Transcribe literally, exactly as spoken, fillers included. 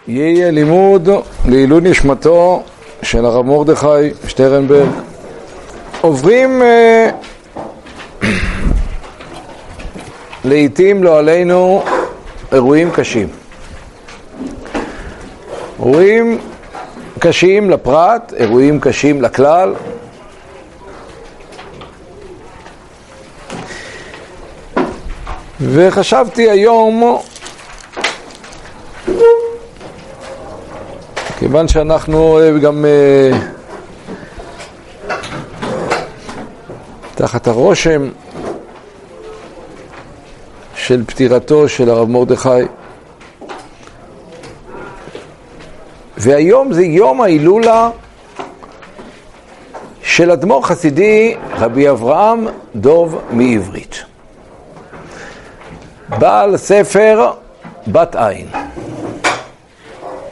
יהיה לימוד לעילוי נשמתו של הרב מרדכי שטרנברג. עוברים אה, לעתים לא עלינו אירועים קשים, אירועים קשים לפרט, אירועים קשים לכלל. וחשבתי היום, כיוון שאנחנו גם uh, תחת הרושם של פטירתו של הרב מרדכי, והיום זה יום ההילולה של אדמו"ר חסידי רבי אברהם דוב מעברית, בעל ספר בת עין.